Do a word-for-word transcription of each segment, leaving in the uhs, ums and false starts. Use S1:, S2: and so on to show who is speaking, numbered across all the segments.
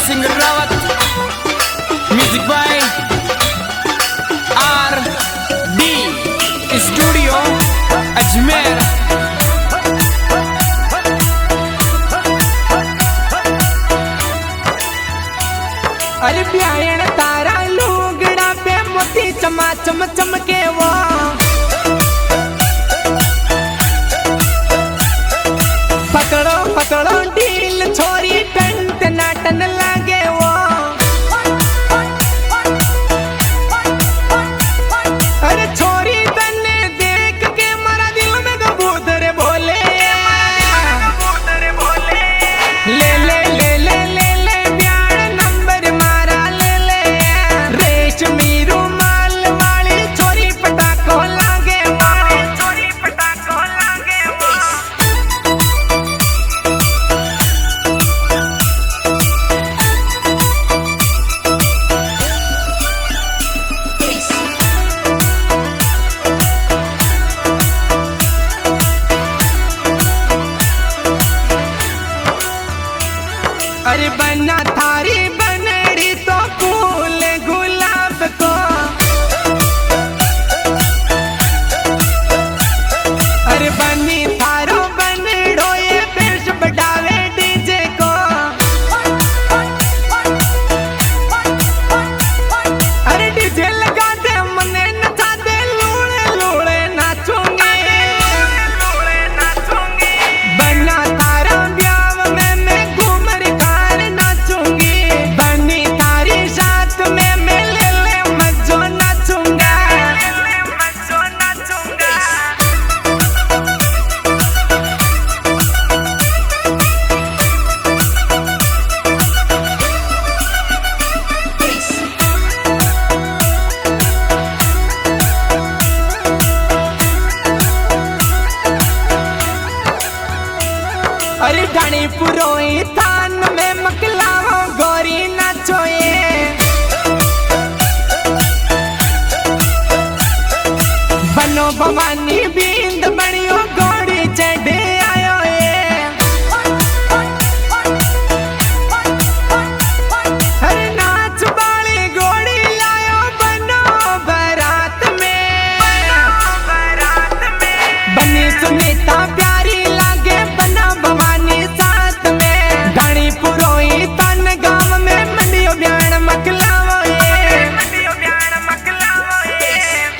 S1: Singh Rawat, music by R D studio Ajmer.
S2: अरे ब्यायण तारा लुगड़ा पे मोती चमा चम चमके वो पकड़ो पकड़ो ढील छोरी टन टनाटन लागे वो। अरे छोरी तन्ने देख के मारा दिल में कबूतर बोले ले ले ले ले ले ले ब्याण नंबर मारा ले ले रेशमी रुमाल वाली छोरी पटाखो लागे वो छोरी पटाखो लागे वो। अरे बना थारी बनड़ी तो फूल गुलाब को। अरे बनी थारो बनड़ो ये पेश बढ़ावे डीजे को। अरे डीजे लगा दे मने नचा दे लूड़े लूड़े नाचूंगे नाचूंगे। बना थारा ब्याह में मैं घूमर कार नाचूंगी। बनी थारी साथ में मैं ले ले मजो नाचूंगा मजो नाचूंगा। अरे ढाणी पुरोई थान में मकलाओ गोरी नाचोए। बनो भवानी बींद बनियो गोड़ी चढ़े आयो ए। अरे नाच वाली गोड़ी लायो बनो बारात में बारात में। बनी सुनीता प्यारी लागे बना भवानी साथ में। ढाणी पुरोई तन गांव में मंडियो ब्याण मकलावो ए मंडियो ब्याण मकलावो ए।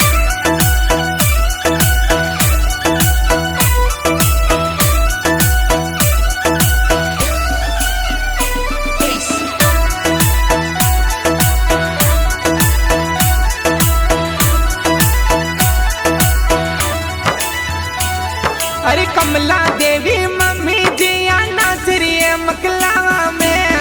S2: अरे कमला देवी मम्मी जिया नाच रही है मकलावा में।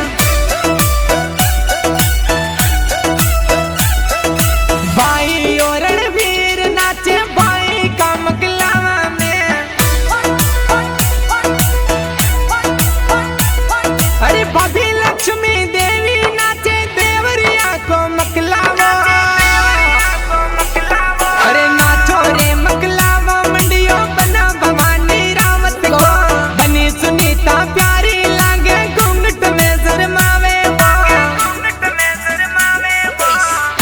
S2: भाई और रणवीर नाचे भाई का मकलावा में। अरे भाभी लक्ष्मी देवी नाचे देवरिया को मकलावा। अरे नाचो रे मकलावा मंडियो बना भवानी रावत को। बनी सुनीता प्यारी लागे घूंघट में शर्मावे वो घूंघट में शर्मावे वो।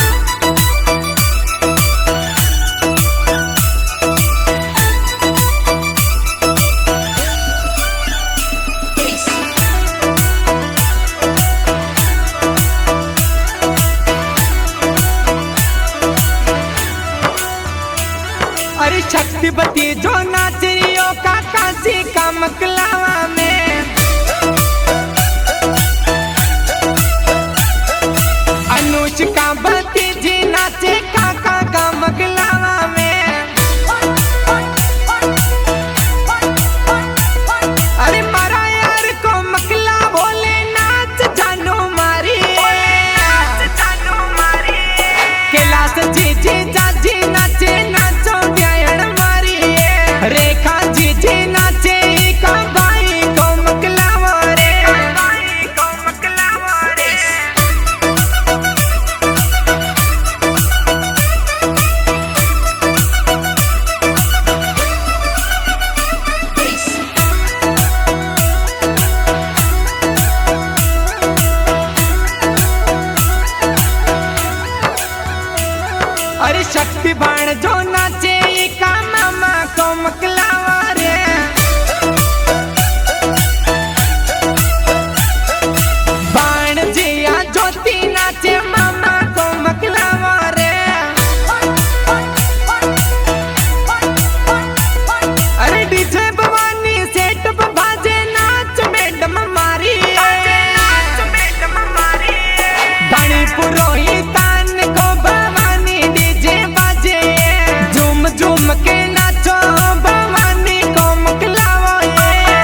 S2: अरे शक्तिपति जो नाच रही हो का काशी का मकलावा में। अनुष्का भतीजी नाचे काका का मकलावा में। अरे मारा यार को मकला बोले नाच जानू मारी जानू मारी। कैलाश जी जी जाजी नाचे नाचो ब्यायण मारी। रेखा जी जी नाचे का लकी बाण जो नाचे का मामा को मकलावा रे। बाण जिया ज्योति नाचे मामा को मकलावा रे। अरे डीजे भवानी सेट पे बाजे नाच मैडम मारी। धनी पुरोहित को भवानी डीजे बाजे झूम झूम के नाचो भवानी को मकलावो ये।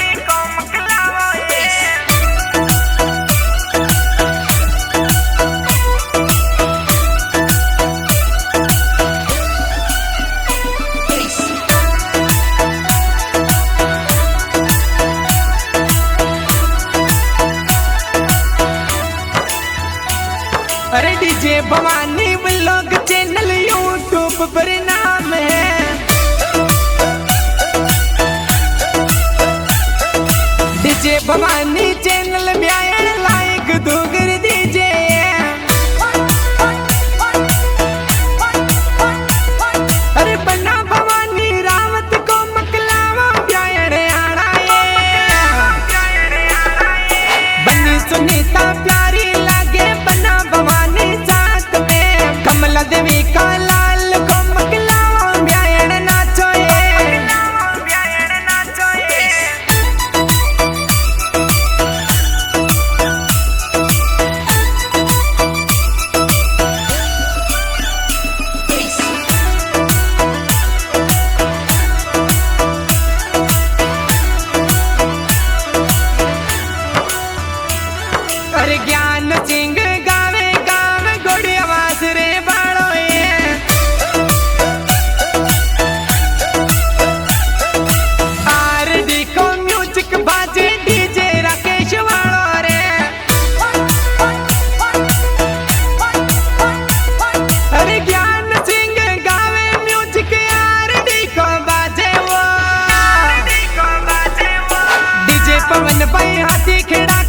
S2: अरे DJ Bhavani vlog channel YouTube पर नाम है। डीजे भवानी चैनल में आए लाइक दूगर दीजे। अरे बन्ना भवानी रावत को मकलावा ब्यायण आना बन्नी सुनीता प्यारी लागे बन्ना भवानी साथ में। कमला देवी का लाल को मकलावा ब्यायण नाचो ये। अरे ज्ञान सिंह गावे गावे गोड़ी आवाज रे बाड़ो ये। आरडी को म्यूजिक बाजे डीजे राकेश वालो रे। अरे ज्ञान सिंह गावे म्यूजिक आरडी को बाजे वो। डीजे पवन भाई हाथी खेड़ा